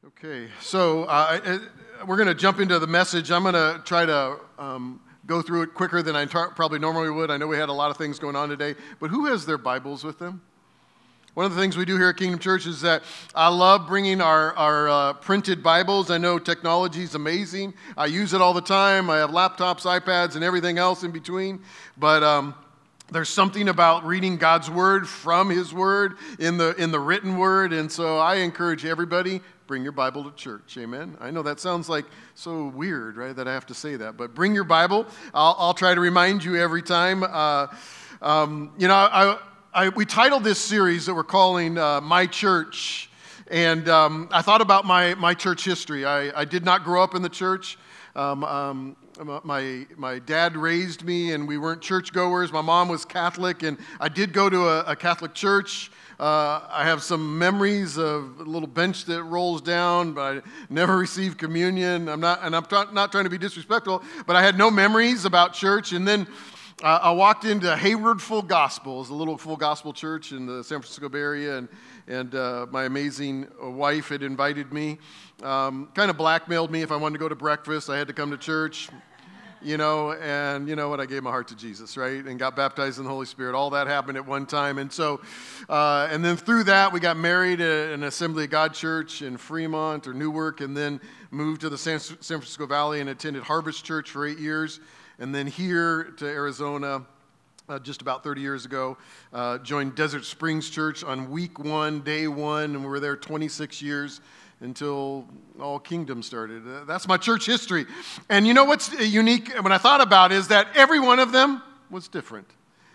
Okay, so we're going to jump into the message. I'm going to try to go through it quicker than I probably normally would. I know we had a lot of things going on today, but who has their Bibles with them? One of the things we do here at Kingdom Church is that I love bringing our printed Bibles. I know technology is amazing. I use it all the time. I have laptops, iPads, and everything else in between, but there's something about reading God's Word from His Word in the written Word, and so I encourage everybody, bring your Bible to church, amen? I know that sounds like so weird, right, that I have to say that, but bring your Bible. I'll try to remind you every time. We titled this series that we're calling My Church, and I thought about my church history. I did not grow up in the church. My dad raised me, and we weren't churchgoers. My mom was Catholic, and I did go to a Catholic church. I have some memories of a little bench that rolls down, but I never received communion. I'm not trying to be disrespectful, but I had no memories about church. And then I walked into Hayward Full Gospel, it's a little Full Gospel church in the San Francisco Bay Area, and my amazing wife had invited me, kind of blackmailed me if I wanted to go to breakfast. I had to come to church. And you know what? I gave my heart to Jesus, right? And got baptized in the Holy Spirit. All that happened at one time. And so, and then through that, we got married at an Assembly of God church in Fremont or Newark, and then moved to the San Francisco Valley and attended Harvest Church for 8 years. And then here to Arizona, just about 30 years ago, joined Desert Springs Church on week 1, day 1, and we were there 26 years. Until all Kingdom started. That's my church history. And you know what's unique when I thought about it is that every one of them was different.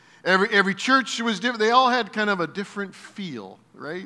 Every church was different. They all had kind of a different feel, right?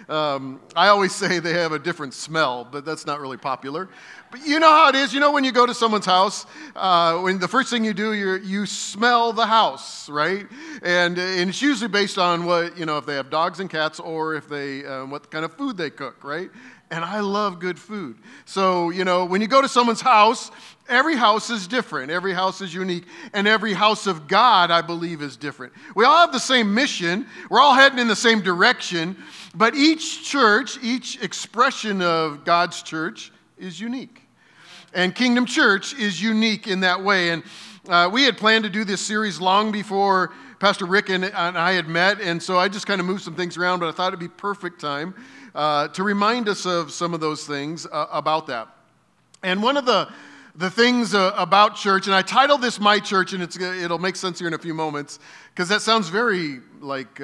I always say they have a different smell, but that's not really popular. But you know how it is. You know when you go to someone's house, when the first thing you do, you smell the house, right? And it's usually based on what, if they have dogs and cats or if they, what kind of food they cook, right? And I love good food. So, when you go to someone's house, every house is different. Every house is unique. And every house of God, I believe, is different. We all have the same mission. We're all heading in the same direction. But each church, each expression of God's church is unique. And Kingdom Church is unique in that way. And we had planned to do this series long before Pastor Rick and I had met. And so I just kind of moved some things around, but I thought it'd be perfect time to remind us of some of those things about that. And one of the things about church, and I titled this My Church, and it'll make sense here in a few moments, because that sounds very like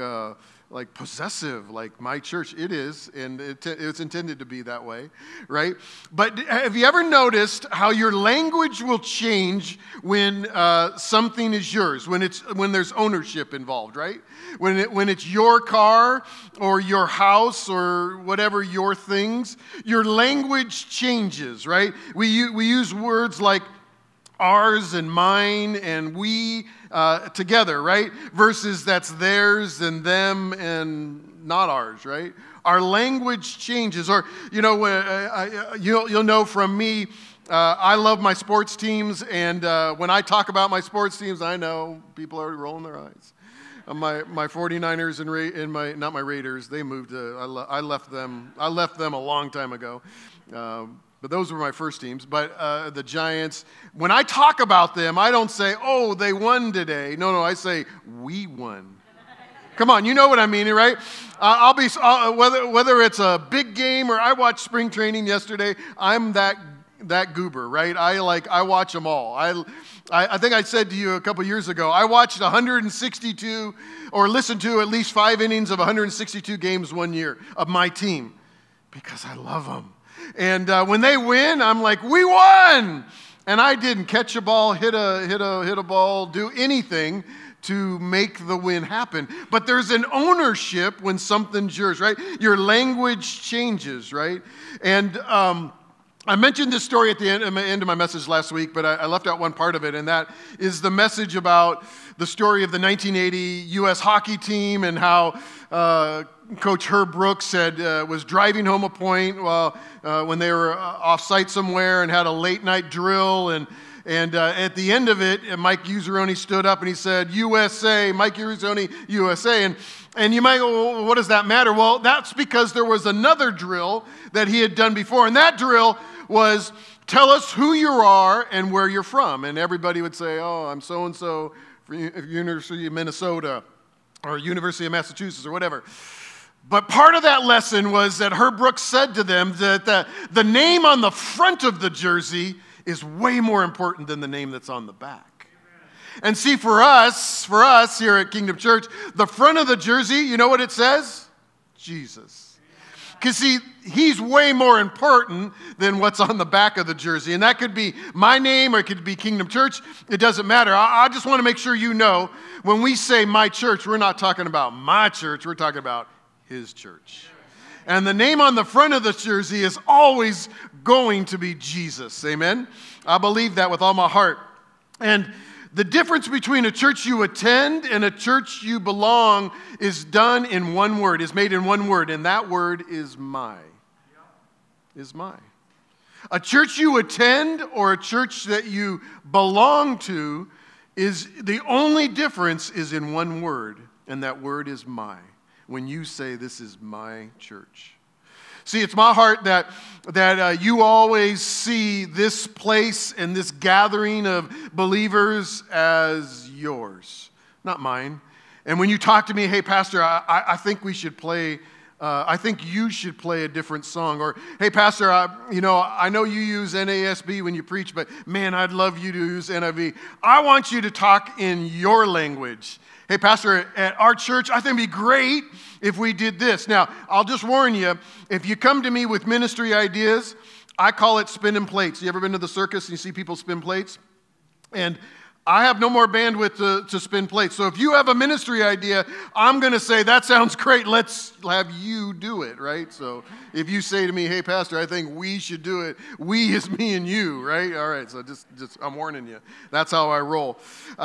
possessive, like my church. It is, and it's intended to be that way, right? But have you ever noticed how your language will change when something is yours, when there's ownership involved, right? When it's your car or your house or whatever your things, your language changes, right? We use words like ours and mine and we together, right? Versus that's theirs and them and not ours, right? Our language changes. Or, you'll know from me, I love my sports teams, and when I talk about my sports teams, I know people are already rolling their eyes. My 49ers and not my Raiders, they moved I left them a long time ago. But those were my first teams. But the Giants, when I talk about them, I don't say, oh, they won today. No, I say, we won. Come on, you know what I mean, right? I'll be whether it's a big game or I watched spring training yesterday, I'm that goober, right? I watch them all. I think I said to you a couple years ago, I watched 162 or listened to at least 5 innings of 162 games one year of my team because I love them. And when they win, I'm like, we won! And I didn't catch a ball, hit a ball, do anything to make the win happen. But there's an ownership when something's yours, right? Your language changes, right? And I mentioned this story at the end of my message last week, but I left out one part of it, and that is the message about the story of the 1980 U.S. hockey team and how Coach Herb Brooks was driving home a point when they were off-site somewhere and had a late-night drill, And at the end of it, Mike Useroni stood up and he said, USA, Mike Useroni, USA. And you might go, well, what does that matter? Well, that's because there was another drill that he had done before. And that drill was, tell us who you are and where you're from. And everybody would say, oh, I'm so-and-so from University of Minnesota or University of Massachusetts or whatever. But part of that lesson was that Herb Brooks said to them that the name on the front of the jersey is way more important than the name that's on the back. And see, for us here at Kingdom Church, the front of the jersey, you know what it says? Jesus. Because see, he's way more important than what's on the back of the jersey. And that could be my name or it could be Kingdom Church. It doesn't matter. I just want to make sure you know, when we say my church, we're not talking about my church. We're talking about his church. And the name on the front of the jersey is always going to be Jesus. Amen? I believe that with all my heart. And the difference between a church you attend and a church you belong is done in one word, is made in one word, and that word is my. Is my. A church you attend or a church that you belong to is the only difference is in one word, and that word is my. When you say, this is my church. See, it's my heart that you always see this place and this gathering of believers as yours, not mine. And when you talk to me, hey, Pastor, I think we should play, I think you should play a different song. Or, hey, Pastor, I know you use NASB when you preach, but man, I'd love you to use NIV. I want you to talk in your language. Hey, Pastor, at our church, I think it'd be great if we did this. Now, I'll just warn you, if you come to me with ministry ideas, I call it spinning plates. You ever been to the circus and you see people spin plates? And I have no more bandwidth to spin plates. So if you have a ministry idea, I'm going to say, that sounds great. Let's have you do it, right? So if you say to me, hey, Pastor, I think we should do it. We is me and you, right? All right, so just I'm warning you. That's how I roll.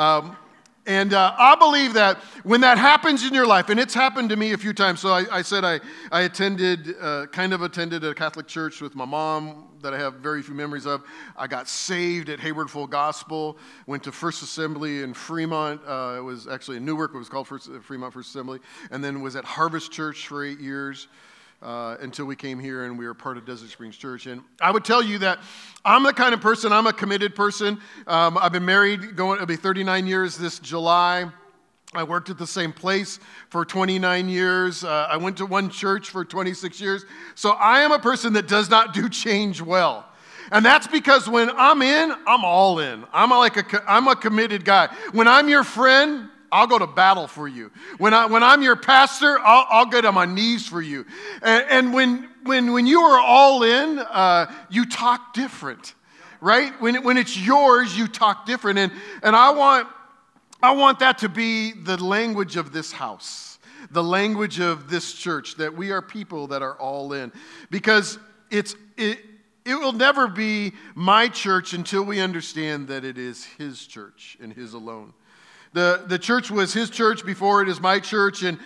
And I believe that when that happens in your life, and it's happened to me a few times. So I said I attended a Catholic church with my mom that I have very few memories of. I got saved at Hayward Full Gospel, went to First Assembly in Fremont. It was actually in Newark, but it was called Fremont First Assembly. And then was at Harvest Church for 8 years. Until we came here and we were part of Desert Springs Church. And I would tell you that I'm the kind of person, I'm a committed person. I've been married, it'll be 39 years this July. I worked at the same place for 29 years. I went to one church for 26 years. So I am a person that does not do change well. And that's because when I'm in, I'm all in. I'm a committed guy. When I'm your friend, I'll go to battle for you. When I'm your pastor, I'll get on my knees for you. And when you are all in, you talk different, right? When it's yours, you talk different. And I want that to be the language of this house, the language of this church, that we are people that are all in. Because it will never be my church until we understand that it is his church and his alone. The church was his church before it is my church, and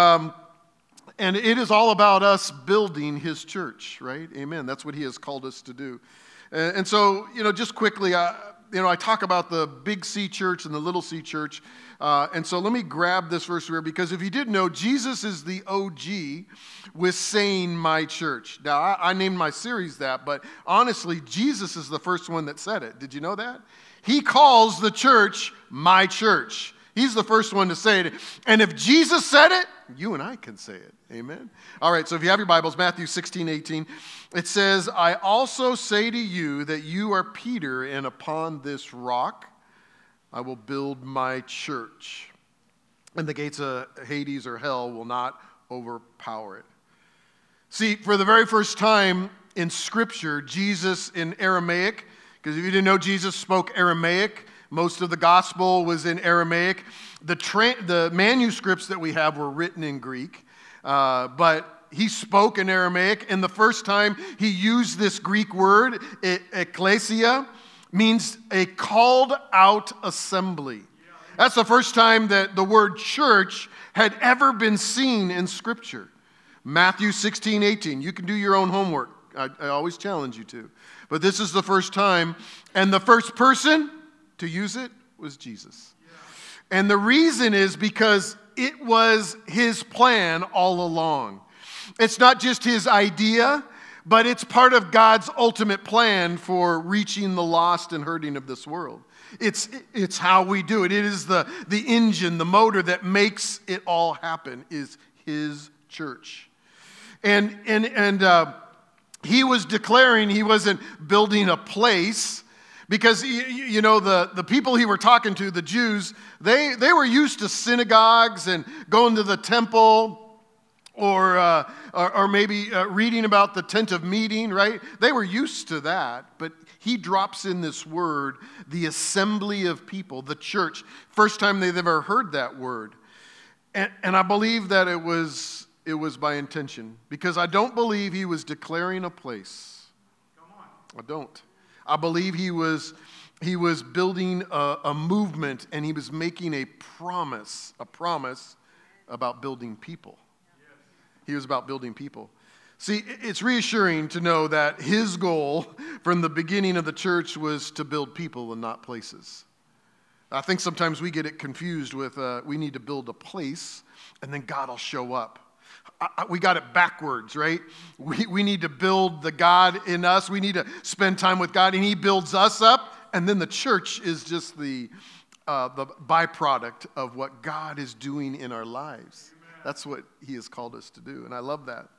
it is all about us building his church, right? Amen. That's what he has called us to do. And so, just quickly, I talk about the big C church and the little C church. And so let me grab this verse here, because if you didn't know, Jesus is the OG with saying my church. Now, I named my series that, but honestly, Jesus is the first one that said it. Did you know that? He calls the church my church. He's the first one to say it. And if Jesus said it, you and I can say it. Amen. All right, so if you have your Bibles, Matthew 16:18, it says, I also say to you that you are Peter, and upon this rock I will build my church. And the gates of Hades or hell will not overpower it. See, for the very first time in Scripture, Jesus in Aramaic, because if you didn't know, Jesus spoke Aramaic. Most of the gospel was in Aramaic. The manuscripts that we have were written in Greek, but he spoke in Aramaic. And the first time he used this Greek word, ecclesia, means a called out assembly. That's the first time that the word church had ever been seen in Scripture. Matthew 16:18. You can do your own homework. I always challenge you to. But this is the first time, and the first person to use it was Jesus. And the reason is because it was his plan all along. It's not just his idea, but it's part of God's ultimate plan for reaching the lost and hurting of this world. It's how we do it. It is the engine, the motor that makes it all happen, is his church. And he was declaring he wasn't building a place, because, you know, the people he were talking to, the Jews, they were used to synagogues and going to the temple, or maybe reading about the tent of meeting, right? They were used to that, but he drops in this word, the assembly of people, the church. First time they've ever heard that word. And I believe that it was by intention, because I don't believe he was declaring a place. Come on. I don't. I believe he was building a movement, and he was making a promise about building people. He was about building people. See, it's reassuring to know that his goal from the beginning of the church was to build people and not places. I think sometimes we get it confused with we need to build a place and then God will show up. We got it backwards, right? We need to build the God in us. We need to spend time with God, and he builds us up, and then the church is just the byproduct of what God is doing in our lives. Amen. That's what he has called us to do, and I love that.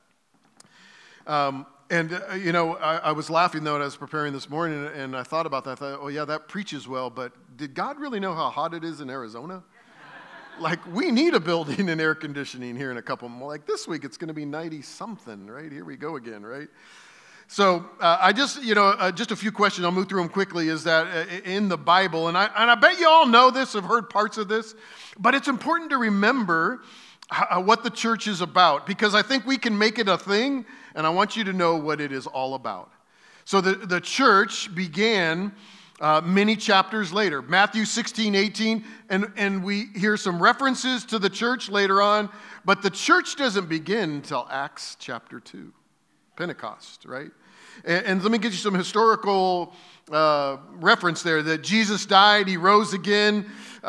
You know, I was laughing, though, when I was preparing this morning, and I thought about that. I thought, oh, yeah, that preaches well, but did God really know how hot it is in Arizona? Like, we need a building and air conditioning here in a couple more. Like, this week, it's going to be 90-something, right? Here we go again, right? So just a few questions. I'll move through them quickly. Is that in the Bible, and I bet you all know this, have heard parts of this, but it's important to remember what the church is about, because I think we can make it a thing, and I want you to know what it is all about. So the church began many chapters later, Matthew 16, 18, and we hear some references to the church later on, but the church doesn't begin until Acts chapter 2, Pentecost, right? And let me give you some historical reference there, that Jesus died, he rose again,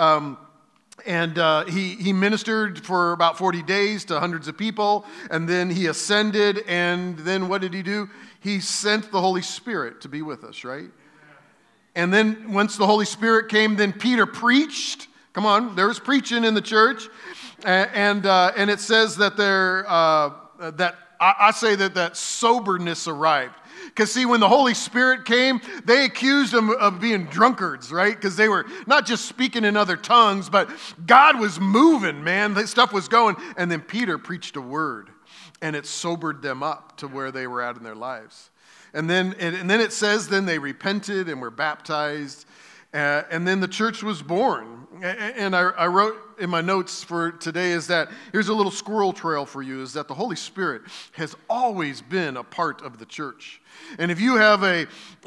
and he ministered for about 40 days to hundreds of people, and then he ascended, and then what did he do? He sent the Holy Spirit to be with us, right? And then once the Holy Spirit came, then Peter preached. Come on, there was preaching in the church, and it says that I say that soberness arrived. Because see, when the Holy Spirit came, they accused them of being drunkards, right? Because they were not just speaking in other tongues, but God was moving, man. That stuff was going. And then Peter preached a word, and it sobered them up to where they were at in their lives. And then it says, then they repented and were baptized, and then the church was born. And I wrote in my notes for today is that here's a little squirrel trail for you, is that the Holy Spirit has always been a part of the church. And if you have a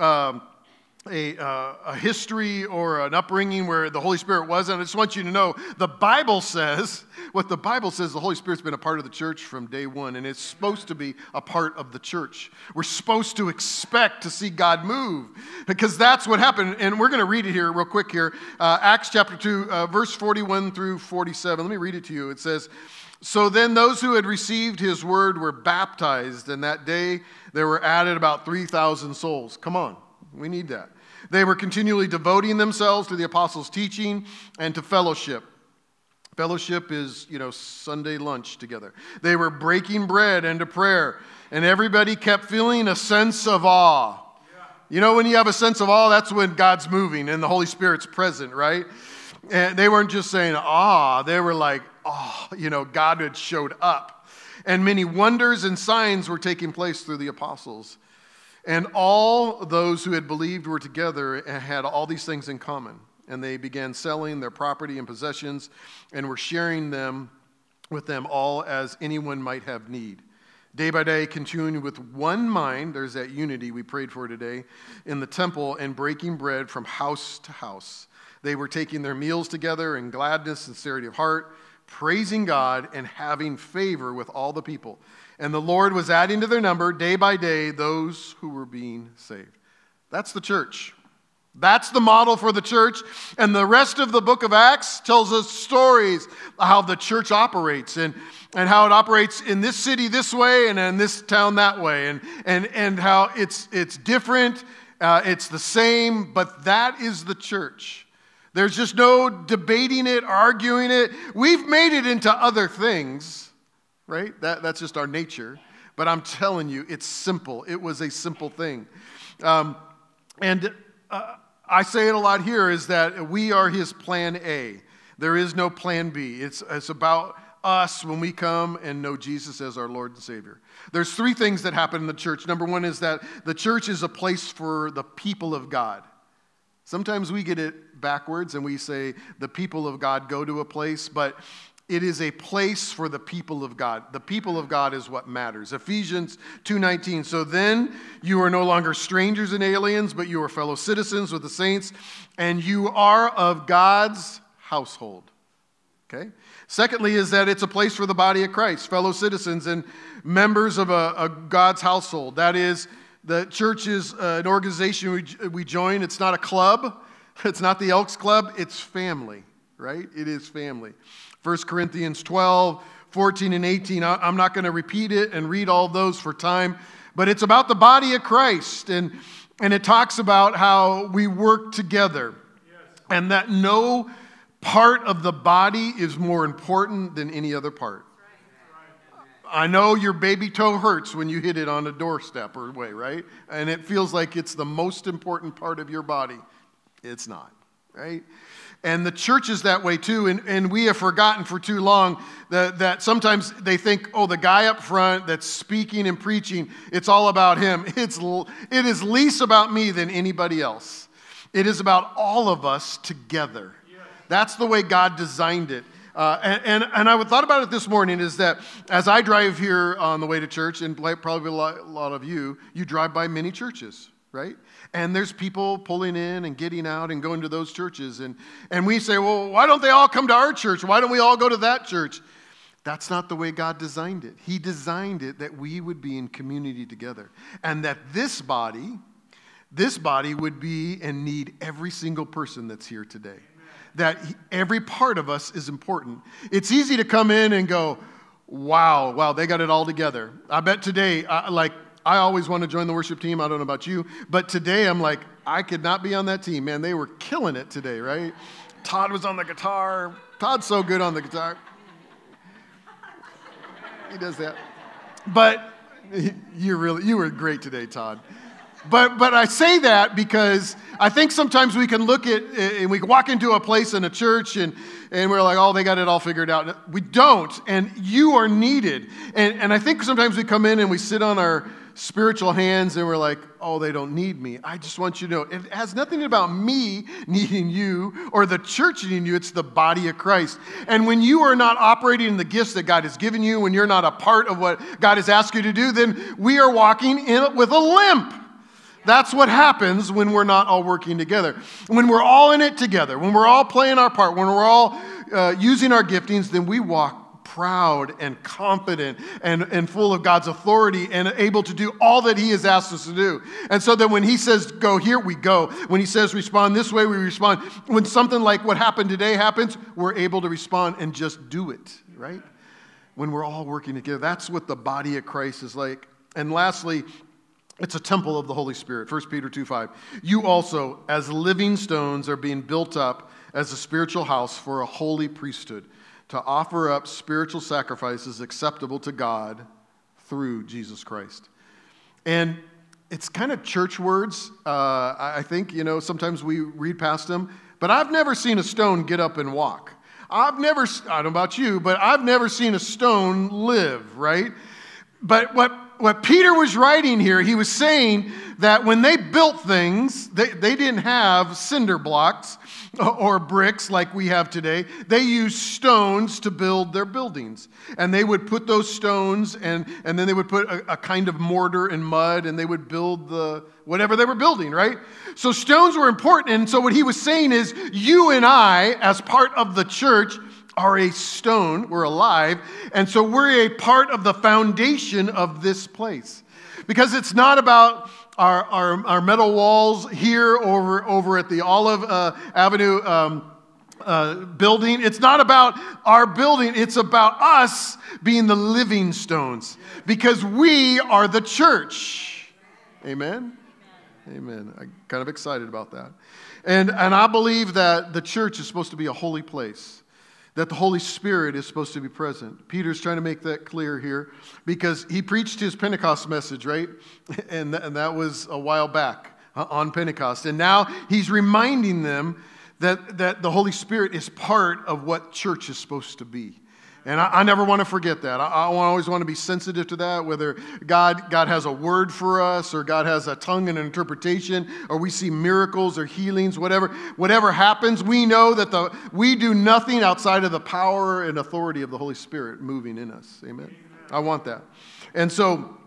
history or an upbringing where the Holy Spirit wasn't, I just want you to know the Bible says, the Holy Spirit's been a part of the church from day one, and it's supposed to be a part of the church. We're supposed to expect to see God move, because that's what happened. And we're going to read it here real quick here. Acts chapter 2, verse 41 through 47. Let me read it to you. It says, "So then those who had received his word were baptized, and that day there were added about 3,000 souls." Come on, we need that. "They were continually devoting themselves to the apostles' teaching and to fellowship." Fellowship is, Sunday lunch together. "They were breaking bread and to prayer, and everybody kept feeling a sense of awe." Yeah. When you have a sense of awe, that's when God's moving and the Holy Spirit's present, right? And they weren't just saying awe, they were like, God had showed up. "And many wonders and signs were taking place through the apostles. And all those who had believed were together and had all these things in common. And they began selling their property and possessions and were sharing them with them all as anyone might have need. Day by day, continuing with one mind," there's that unity we prayed for today, "in the temple and breaking bread from house to house. They were taking their meals together in gladness and sincerity of heart, praising God and having favor with all the people. And the Lord was adding to their number day by day those who were being saved. That's the church. That's the model for the church. And the rest of the book of Acts tells us stories of how the church operates and how it operates in this city this way and in this town that way. And how it's different, it's the same, but that is the church. There's just no debating it, arguing it. We've made it into other things, right? That's just our nature. But I'm telling you, it's simple. It was a simple thing. I say it a lot here, is that we are his plan A. There is no plan B. It's about us when we come and know Jesus as our Lord and Savior. There's three things that happen in the church. Number one is that the church is a place for the people of God. Sometimes we get it backwards and we say the people of God go to a place, but it is a place for the people of God. The people of God is what matters. Ephesians 2:19. So then you are no longer strangers and aliens, but you are fellow citizens with the saints, and you are of God's household. Okay? Secondly is that it's a place for the body of Christ, fellow citizens and members of a God's household. That is, the church is an organization we join. It's not a club. It's not the Elks Club. It's family, right? It is family. 1 Corinthians 12, 14, and 18. I'm not going to repeat it and read all of those for time, but it's about the body of Christ, and it talks about how we work together, and that no part of the body is more important than any other part. I know your baby toe hurts when you hit it on a doorstep or way, right? And it feels like it's the most important part of your body. It's not, right? And the church is that way too, and we have forgotten for too long that sometimes they think, oh, the guy up front that's speaking and preaching, it's all about him. It is least about me than anybody else. It is about all of us together. That's the way God designed it. And I thought about it this morning, is that as I drive here on the way to church, and probably a lot of you drive by many churches, right? And there's people pulling in and getting out and going to those churches. And we say, well, why don't they all come to our church? Why don't we all go to that church? That's not the way God designed it. He designed it that we would be in community together. And that this body would be and need every single person that's here today. That every part of us is important. It's easy to come in and go, wow, they got it all together. I bet today, I always want to join the worship team. I don't know about you. But today I'm like, I could not be on that team. Man, they were killing it today, right? Todd was on the guitar. Todd's so good on the guitar. He does that. But you were great today, Todd. But I say that because I think sometimes we can look at, and we can walk into a place in a church and we're like, oh, they got it all figured out. We don't, and you are needed. And I think sometimes we come in and we sit on our spiritual hands and we're like, oh, they don't need me. I just want you to know, it has nothing about me needing you or the church needing you. It's the body of Christ. And when you are not operating in the gifts that God has given you, when you're not a part of what God has asked you to do, then we are walking in with a limp. That's what happens when we're not all working together. When we're all in it together, when we're all playing our part, when we're all using our giftings, then we walk proud and confident and full of God's authority and able to do all that He has asked us to do. And so that when He says go here, we go. When He says respond this way, we respond. When something like what happened today happens, we're able to respond and just do it, right? When we're all working together. That's what the body of Christ is like. And lastly, it's a temple of the Holy Spirit. 1 Peter 2:5. You also, as living stones, are being built up as a spiritual house for a holy priesthood, to offer up spiritual sacrifices acceptable to God through Jesus Christ. And it's kind of church words. I think, sometimes we read past them. But I've never seen a stone get up and walk. I don't know about you, but I've never seen a stone live, right? But what Peter was writing here, he was saying that when they built things, they didn't have cinder blocks or bricks like we have today. They used stones to build their buildings. And they would put those stones and then they would put a kind of mortar and mud and they would build whatever they were building, right? So stones were important. And so what he was saying is, you and I, as part of the church, are a stone. We're alive. And so we're a part of the foundation of this place. Because it's not about our metal walls here over at the Olive Avenue building. It's not about our building. It's about us being the living stones. Because we are the church. Amen? Amen. I'm kind of excited about that. And I believe that the church is supposed to be a holy place, that the Holy Spirit is supposed to be present. Peter's trying to make that clear here because he preached his Pentecost message, right? And that was a while back on Pentecost. And now he's reminding them that the Holy Spirit is part of what church is supposed to be. And I never want to forget that. I always want to be sensitive to that, whether God has a word for us, or God has a tongue and an interpretation, or we see miracles or healings, whatever happens, we know that we do nothing outside of the power and authority of the Holy Spirit moving in us. Amen? I want that. And so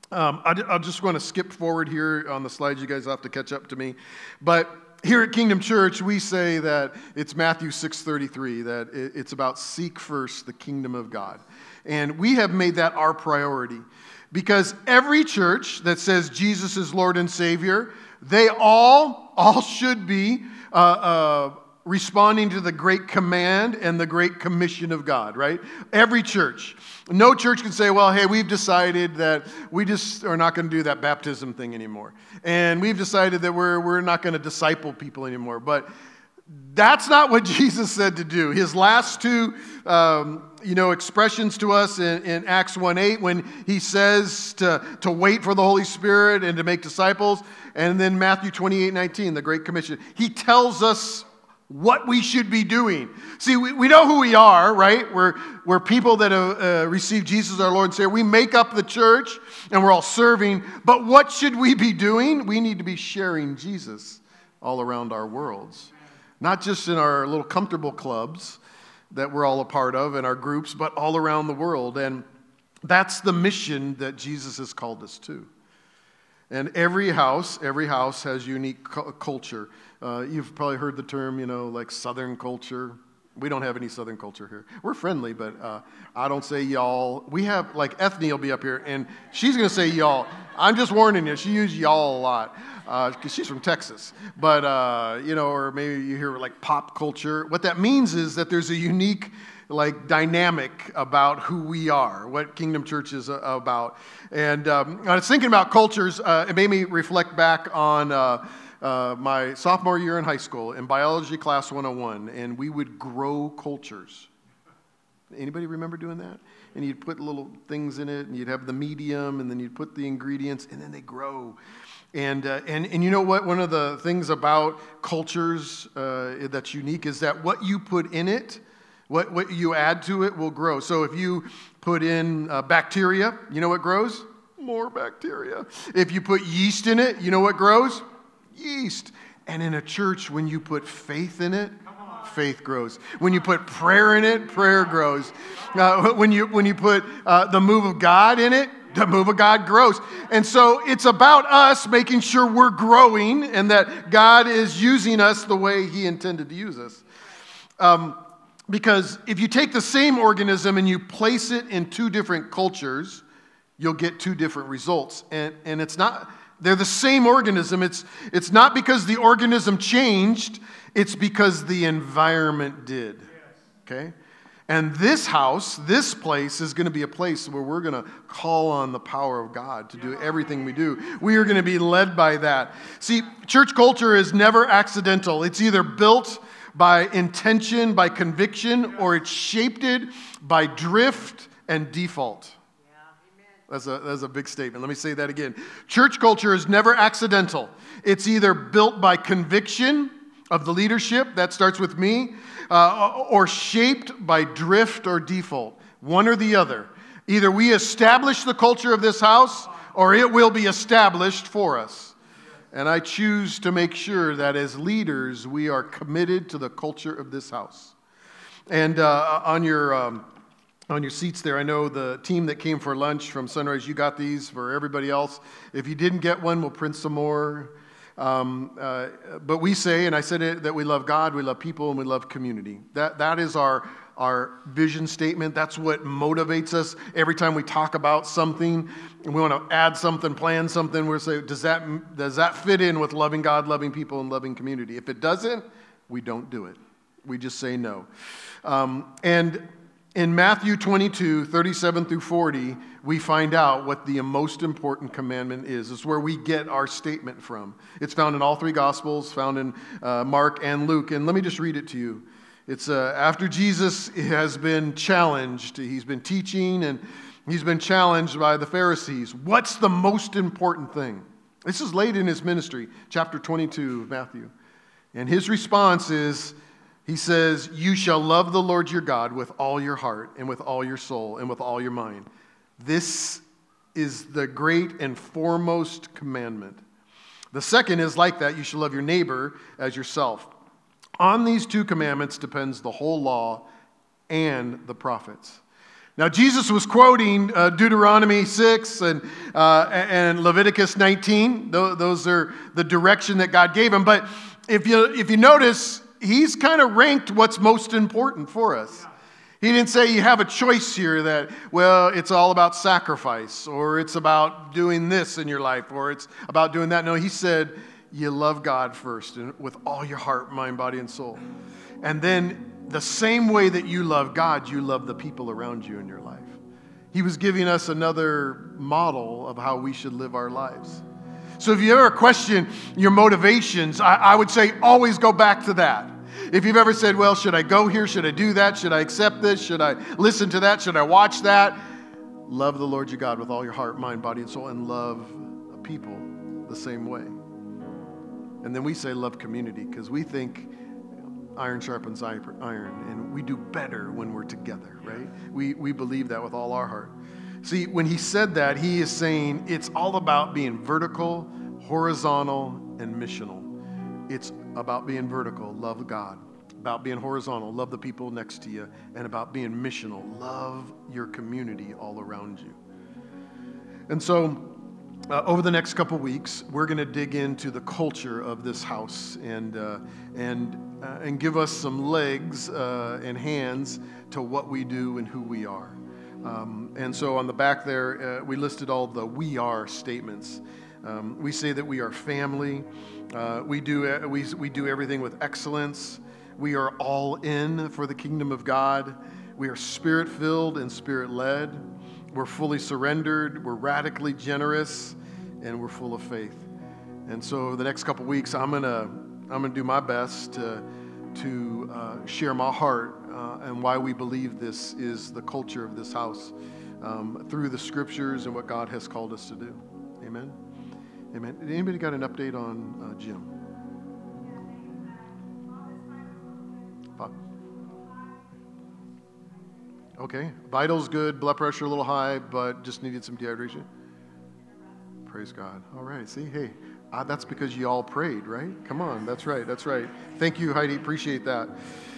I just want to skip forward here on the slides. You guys have to catch up to me. But here at Kingdom Church, we say that it's Matthew 6:33, that it's about seek first the kingdom of God. And we have made that our priority because every church that says Jesus is Lord and Savior, they all should be responding to the great command and the great commission of God, right? Every church. No church can say, well, hey, we've decided that we just are not going to do that baptism thing anymore. And we've decided that we're not going to disciple people anymore. But that's not what Jesus said to do. His last two expressions to us in Acts 1:8, when he says to wait for the Holy Spirit and to make disciples, and then Matthew 28:19, the Great Commission, he tells us what we should be doing. See, we know who we are, right? We're people that have received Jesus our Lord and Savior. We make up the church, and we're all serving. But what should we be doing? We need to be sharing Jesus all around our worlds. Not just in our little comfortable clubs that we're all a part of, in our groups, but all around the world. And that's the mission that Jesus has called us to. And every house has unique culture. You've probably heard the term, like Southern culture. We don't have any Southern culture here. We're friendly, but I don't say y'all. We have, like, Ethne will be up here, and she's going to say y'all. I'm just warning you, she uses y'all a lot because she's from Texas. But, or maybe you hear, like, pop culture. What that means is that there's a unique dynamic about who we are, what Kingdom Church is about. And I was thinking about cultures. It made me reflect back on my sophomore year in high school in biology class 101, and we would grow cultures. Anybody remember doing that? And you'd put little things in it, and you'd have the medium, and then you'd put the ingredients, and then they grow. And you know what? One of the things about cultures that's unique is that what you put in it, what you add to it will grow. So if you put in bacteria, you know what grows? More bacteria. If you put yeast in it, you know what grows? Yeast. And in a church, when you put faith in it, faith grows. When you put prayer in it, prayer grows. When you put the move of God in it, the move of God grows. And so it's about us making sure we're growing and that God is using us the way He intended to use us. Because if you take the same organism and you place it in two different cultures, you'll get two different results. And it's not, they're the same organism. It's not because the organism changed, it's because the environment did. Okay? And this house, this place is going to be a place where we're going to call on the power of God to do everything we do. We are going to be led by that. See, church culture is never accidental. It's either built by intention, by conviction, or it's shaped by drift and default. That's a big statement. Let me say that again. Church culture is never accidental. It's either built by conviction of the leadership, that starts with me, or shaped by drift or default. One or the other. Either we establish the culture of this house, or it will be established for us. And I choose to make sure that as leaders, we are committed to the culture of this house. And on your seats there, I know the team that came for lunch from Sunrise, you got these. For everybody else, if you didn't get one, we'll print some more. But we say, and I said it, that we love God, we love people, and we love community. That is our our vision statement. That's what motivates us every time we talk about something and we want to add something, plan something. We're saying, does that fit in with loving God, loving people, and loving community? If it doesn't, we don't do it. We just say no. And in Matthew 22, 37 through 40, we find out what the most important commandment is. It's where we get our statement from. It's found in all three Gospels, found in Mark and Luke. And let me just read it to you. It's after Jesus has been challenged. He's been teaching and he's been challenged by the Pharisees. What's the most important thing? This is late in his ministry, chapter 22 of Matthew. And his response is, he says, you shall love the Lord your God with all your heart and with all your soul and with all your mind. This is the great and foremost commandment. The second is like that, you shall love your neighbor as yourself. On these two commandments depends the whole law and the prophets. Now, Jesus was quoting Deuteronomy 6 and Leviticus 19. Those are the direction that God gave him. But if you notice, he's kind of ranked what's most important for us. He didn't say you have a choice here that, well, it's all about sacrifice, or it's about doing this in your life, or it's about doing that. No, he said you love God first and with all your heart, mind, body, and soul. And then the same way that you love God, you love the people around you in your life. He was giving us another model of how we should live our lives. So if you ever question your motivations, I would say always go back to that. If you've ever said, well, should I go here? Should I do that? Should I accept this? Should I listen to that? Should I watch that? Love the Lord your God with all your heart, mind, body, and soul, and love people the same way. And then we say love community because we think iron sharpens iron, and we do better when we're together, right? We believe that with all our heart. See, when he said that, he is saying it's all about being vertical, horizontal, and missional. It's about being vertical, love God. About being horizontal, love the people next to you. And about being missional, love your community all around you. And so, over the next couple weeks, we're going to dig into the culture of this house and give us some legs and hands to what we do and who we are. And so on the back there, we listed all the we are statements. We say that we are family. We do everything with excellence. We are all in for the kingdom of God. We are spirit-filled and spirit-led. We're fully surrendered. We're radically generous, and we're full of faith. And so the next couple weeks, I'm gonna do my best to share my heart and why we believe this is the culture of this house through the scriptures and what God has called us to do. Amen? Amen. Anybody got an update on Jim? Okay. Vital's good. Blood pressure a little high, but just needed some dehydration. Praise God. All right. See, hey, that's because you all prayed, right? Come on. That's right. That's right. Thank you, Heidi. Appreciate that.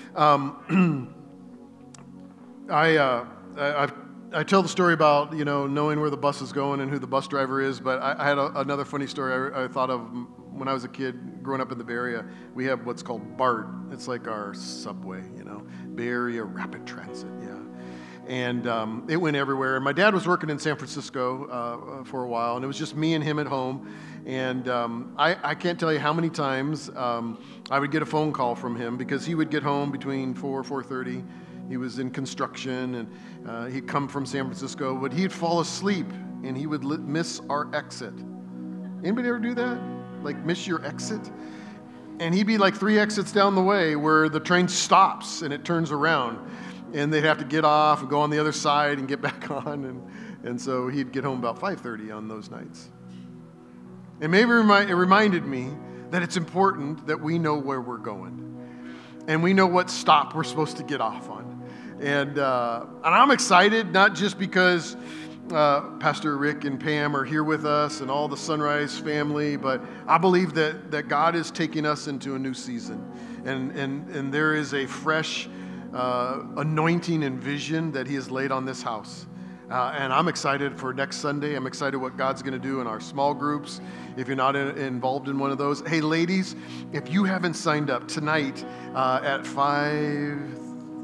I tell the story about, knowing where the bus is going and who the bus driver is, but I had another funny story I thought of when I was a kid growing up in the Bay Area. We have what's called BART. It's like our subway, Bay Area Rapid Transit, yeah. And it went everywhere. And my dad was working in San Francisco for a while, and it was just me and him at home. And I can't tell you how many times I would get a phone call from him because he would get home between 4:30. He was in construction, and he'd come from San Francisco, but he'd fall asleep, and he would miss our exit. Anybody ever do that? Like miss your exit? And he'd be like 3 exits down the way where the train stops and it turns around, and they'd have to get off and go on the other side and get back on, and so he'd get home about 5:30 on those nights. And maybe it reminded me that it's important that we know where we're going, and we know what stop we're supposed to get off on. And I'm excited, not just because Pastor Rick and Pam are here with us and all the Sunrise family, but I believe that God is taking us into a new season. And there is a fresh anointing and vision that He has laid on this house. And I'm excited for next Sunday. I'm excited what God's going to do in our small groups. If you're not involved in one of those, hey, ladies, if you haven't signed up tonight at 5:30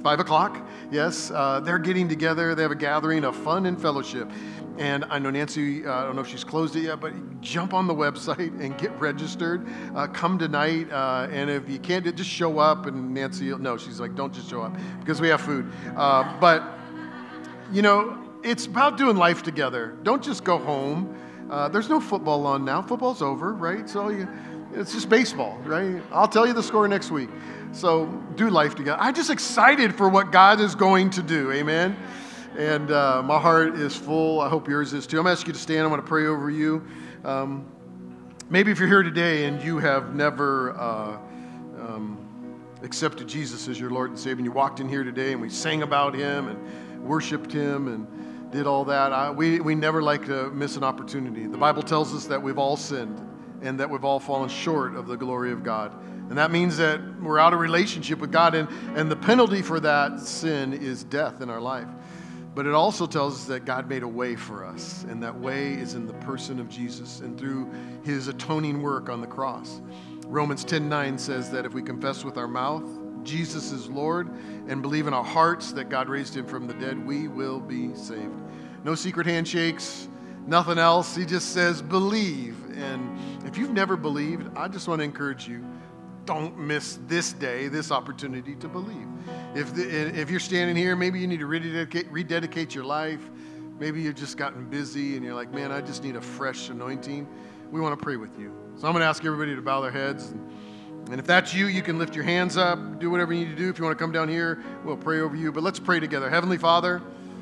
5 o'clock, yes. They're getting together. They have a gathering of fun and fellowship. And I know Nancy, I don't know if she's closed it yet, but jump on the website and get registered. Come tonight. And if you can't, just show up. And Nancy, no, she's like, don't just show up because we have food. But, it's about doing life together. Don't just go home. There's no football on now. Football's over, right? So it's just baseball, right? I'll tell you the score next week. So do life together. I'm just excited for what God is going to do. Amen. And my heart is full. I hope yours is too. I'm going to ask you to stand. I want to pray over you. Maybe if you're here today and you have never accepted Jesus as your Lord and Savior, and you walked in here today and we sang about Him and worshiped Him and did all that, we never like to miss an opportunity. The Bible tells us that we've all sinned and that we've all fallen short of the glory of God. And that means that we're out of relationship with God, and the penalty for that sin is death in our life. But it also tells us that God made a way for us, and that way is in the person of Jesus and through His atoning work on the cross. Romans 10:9 says that if we confess with our mouth Jesus is Lord and believe in our hearts that God raised Him from the dead, we will be saved. No secret handshakes, nothing else. He just says believe. And if you've never believed, I just want to encourage you, don't miss this day, this opportunity to believe. If you're standing here, maybe you need to rededicate your life. Maybe you've just gotten busy and you're like, man, I just need a fresh anointing. We want to pray with you. So I'm going to ask everybody to bow their heads. And if that's you, you can lift your hands up, do whatever you need to do. If you want to come down here, we'll pray over you. But let's pray together. Heavenly Father,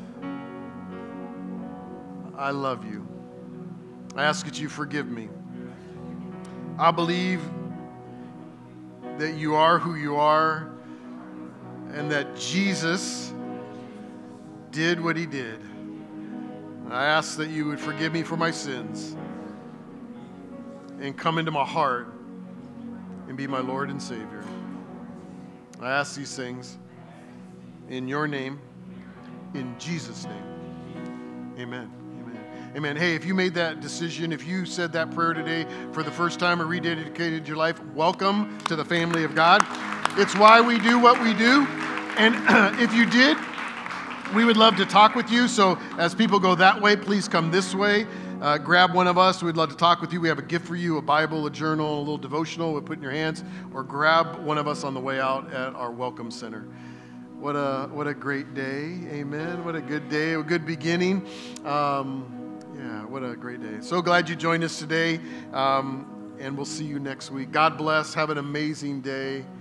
I love you. I ask that you forgive me. I believe that you are who you are and that Jesus did what He did. I ask that you would forgive me for my sins and come into my heart and be my Lord and Savior. I ask these things in your name, in Jesus' name. Amen. Amen. Hey, if you made that decision, if you said that prayer today for the first time or rededicated your life, welcome to the family of God. It's why we do what we do. And if you did, we would love to talk with you. So as people go that way, please come this way. Grab one of us. We'd love to talk with you. We have a gift for you, a Bible, a journal, a little devotional we'll put in your hands. Or grab one of us on the way out at our Welcome Center. What a great day. Amen. What a good day. A good beginning. Yeah, what a great day. So glad you joined us today, and we'll see you next week. God bless. Have an amazing day.